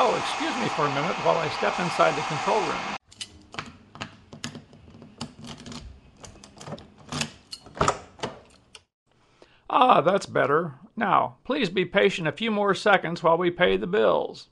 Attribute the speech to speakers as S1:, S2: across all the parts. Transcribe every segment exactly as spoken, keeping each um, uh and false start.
S1: Oh, excuse me for a minute while I step inside the control room. Ah, that's better. Now, please be patient a few more seconds while we pay the bills.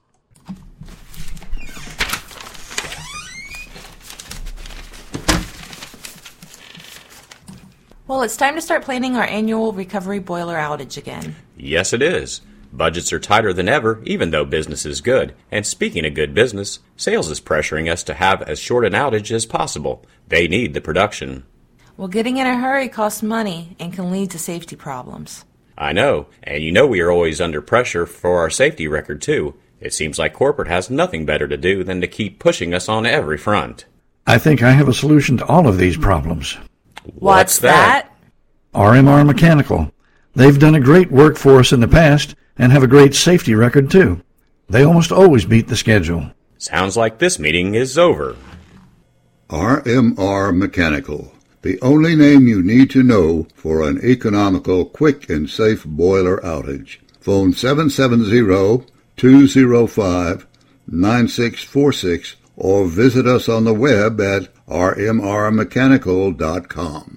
S2: Well, it's time to start planning our annual recovery boiler outage again.
S3: Yes, it is. Budgets are tighter than ever, even though business is good. And speaking of good business, sales is pressuring us to have as short an outage as possible. They need the production.
S2: Well, getting in a hurry costs money and can lead to safety problems.
S3: I know, and you know we are always under pressure for our safety record, too. It seems like corporate has nothing better to do than to keep pushing us on every front.
S4: I think I have a solution to all of these problems.
S2: What's that?
S4: R M R Mechanical. They've done a great work for us in the past and have a great safety record, too. They almost always beat the schedule.
S3: Sounds like this meeting is over.
S5: R M R Mechanical. The only name you need to know for an economical, quick, and safe boiler outage. Phone seven seven zero, two zero five, nine six four six or visit us on the web at r m r mechanical dot com.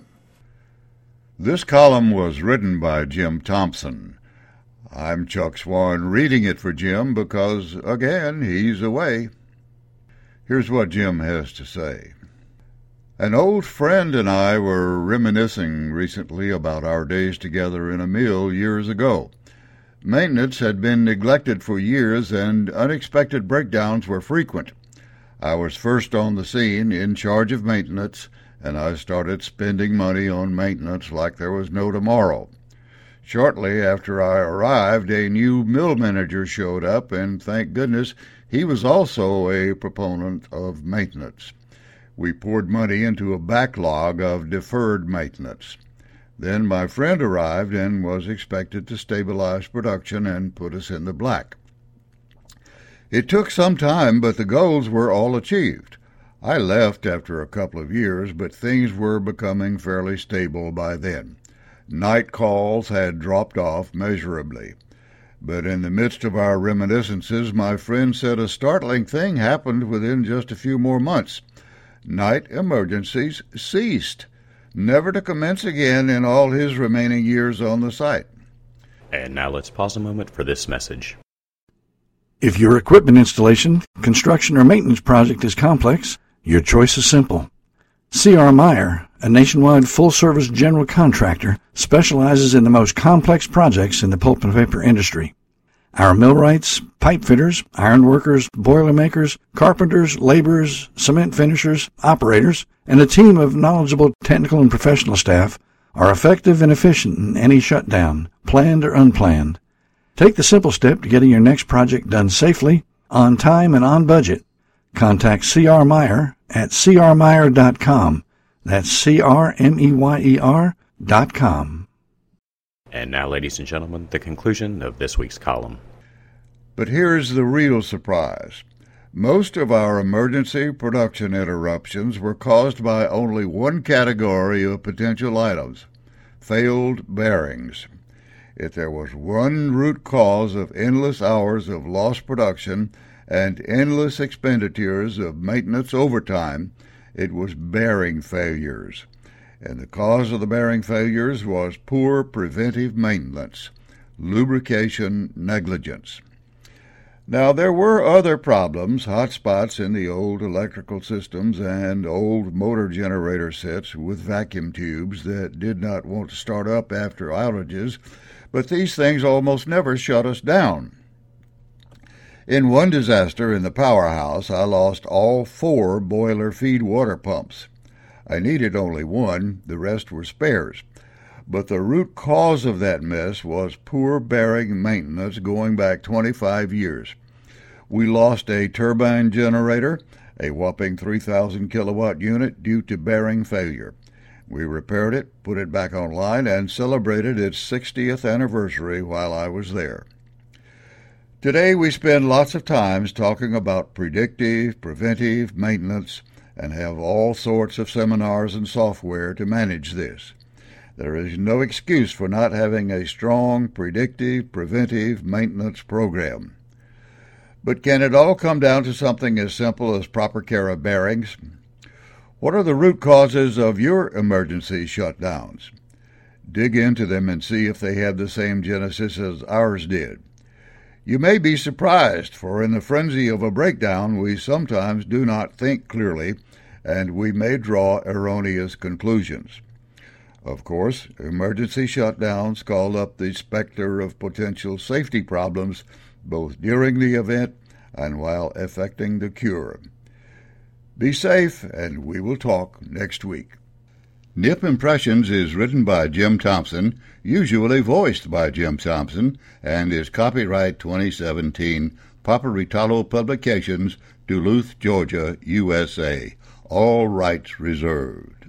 S6: This column was written by Jim Thompson. I'm Chuck Swan reading it for Jim because, again, he's away. Here's what Jim has to say. An old friend and I were reminiscing recently about our days together in a mill years ago. Maintenance had been neglected for years and unexpected breakdowns were frequent. I was first on the scene, in charge of maintenance, and I started spending money on maintenance like there was no tomorrow. Shortly after I arrived, a new mill manager showed up, and thank goodness he was also a proponent of maintenance. We poured money into a backlog of deferred maintenance. Then my friend arrived and was expected to stabilize production and put us in the black. It took some time, but the goals were all achieved. I left after a couple of years, but things were becoming fairly stable by then. Night calls had dropped off measurably. But in the midst of our reminiscences, my friend said a startling thing happened within just a few more months. Night emergencies ceased, never to commence again in all his remaining years on the site.
S3: And now let's pause a moment for this message.
S4: If your equipment installation, construction, or maintenance project is complex, your choice is simple. C R. Meyer, a nationwide full-service general contractor, specializes in the most complex projects in the pulp and paper industry. Our millwrights, pipe fitters, iron workers, boiler makers, carpenters, laborers, cement finishers, operators, and a team of knowledgeable technical and professional staff are effective and efficient in any shutdown, planned or unplanned. Take the simple step to getting your next project done safely, on time, and on budget. Contact C R. Meyer at c r meyer dot com. That's C R M E Y E R dot com.
S3: And now, ladies and gentlemen, the conclusion of this week's column.
S6: But here's the real surprise. Most of our emergency production interruptions were caused by only one category of potential items: failed bearings. If there was one root cause of endless hours of lost production and endless expenditures of maintenance overtime, it was bearing failures. And the cause of the bearing failures was poor preventive maintenance, lubrication negligence. Now, there were other problems, hot spots in the old electrical systems and old motor generator sets with vacuum tubes that did not want to start up after outages, but these things almost never shut us down. In one disaster in the powerhouse, I lost all four boiler feed water pumps. I needed only one, the rest were spares. But the root cause of that mess was poor bearing maintenance going back twenty-five years. We lost a turbine generator, a whopping three thousand kilowatt unit, due to bearing failure. We repaired it, put it back online, and celebrated its sixtieth anniversary while I was there. Today we spend lots of time talking about predictive, preventive maintenance, and have all sorts of seminars and software to manage this. There is no excuse for not having a strong predictive, preventive maintenance program. But can it all come down to something as simple as proper care of bearings? What are the root causes of your emergency shutdowns? Dig into them and see if they have the same genesis as ours did. You may be surprised, for in the frenzy of a breakdown we sometimes do not think clearly, and we may draw erroneous conclusions. Of course, emergency shutdowns call up the specter of potential safety problems both during the event and while effecting the cure. Be safe, and we will talk next week.
S5: Nip Impressions is written by Jim Thompson, usually voiced by Jim Thompson, and is copyright twenty seventeen, Paparitalo Publications, Duluth, Georgia, U S A. All rights reserved.